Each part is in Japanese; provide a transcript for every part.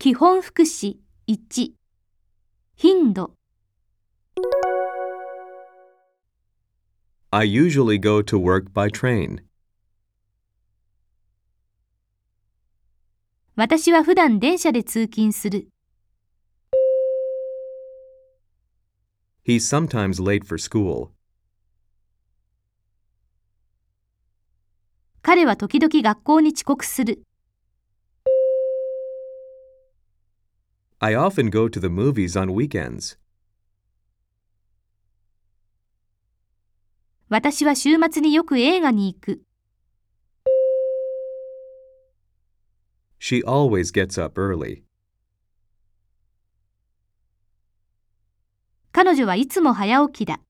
基本副詞1、頻度。 I usually go to work by train. 私は普段電車で通勤する。 He's sometimes late for school. 彼は時々学校に遅刻する。 I often go to the movies on weekends. 私は週末によく映画に行く。 She always gets up early. 彼女はいつも早起きだ。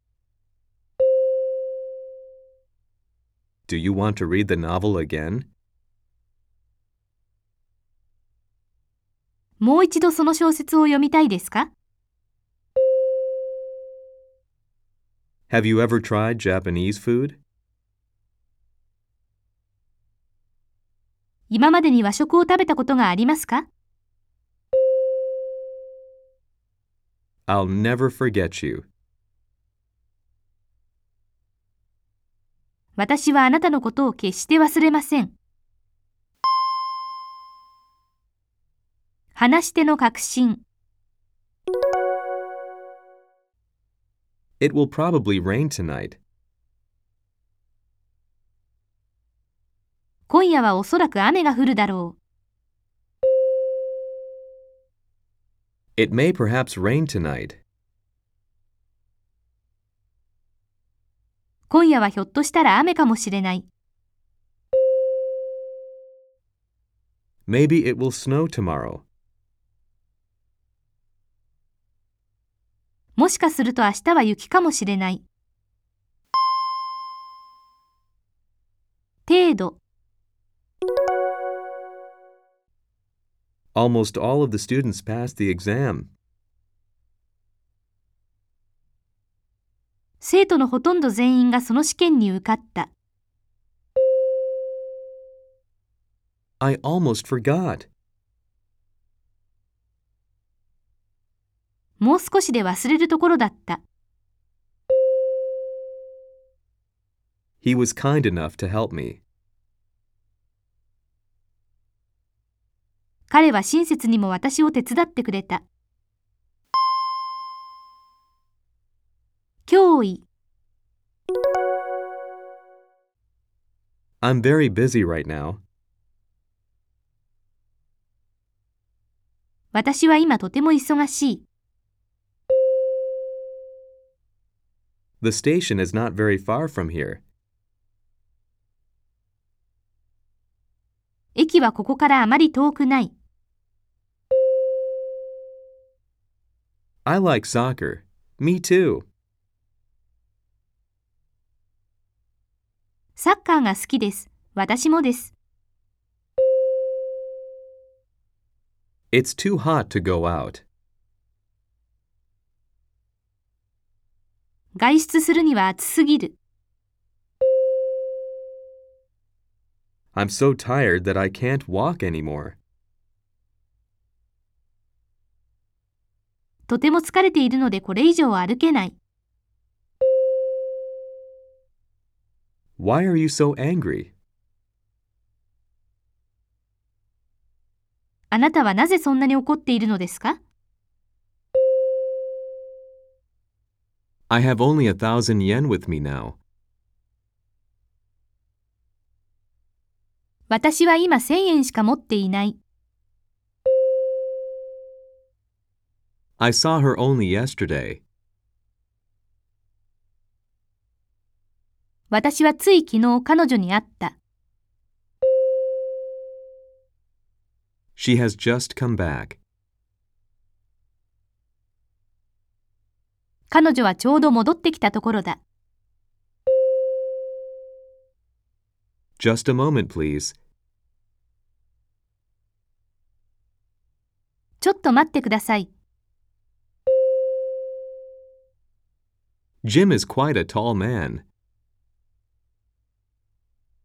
Do you want to read the novel again? もう一度その小説を読みたいですか？ Have you ever tried Japanese food? 今までに和食を食べたことがありますか？ I'll never forget you. 私はあなたのことを決して忘れません。話し手の確信。 It will probably rain tonight. 今夜はおそらく雨が降るだろう。 It may perhaps rain tonight. 今夜はひょっとしたら雨かもしれない。 Maybe it will snow tomorrow. もしかすると明日は雪かもしれない。程度。 Almost all of the students passed the exam. 生徒のほとんど全員がその試験に受かった。 I almost forgot. もう少しで忘れるところだった。 He was kind enough to help me. 彼は親切にも私を手伝ってくれた。脅威。 I'm very busy right now. 私は今とても忙しい。 The station is not very far from here. 駅はここからあまり遠くない。 I like soccer. Me too. サッカーが好きです。私もです。 It's too hot to go out. 外出するには暑すぎる。 I'm so tired that I can't walk anymore. とても疲れているのでこれ以上歩けない。 Why are you so angry? あなたはなぜそんなに怒っているのですか？ I have only 1,000 yen with me now. 私は今1000円しか持っていない。 I saw her only yesterday. 私はつい昨日彼女に会った。 She has just come back. 彼女はちょうど戻ってきたところだ。 Just a moment, please. ちょっと待ってください。 Jim is quite a tall man.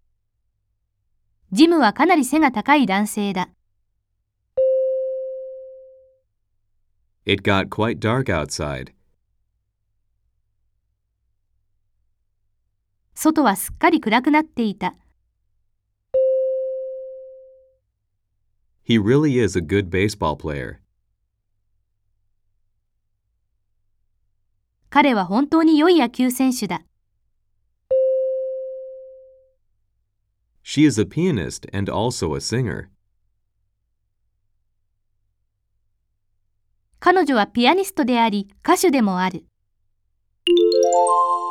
ジムはかなり背が高い男性だ。 It got quite dark outside. 外はすっかり暗くなっていた。 He really is a good baseball player. 彼は本当に良い野球選手だ。 She is a pianist and also a singer. 彼女はピアニストであり、歌手でもある。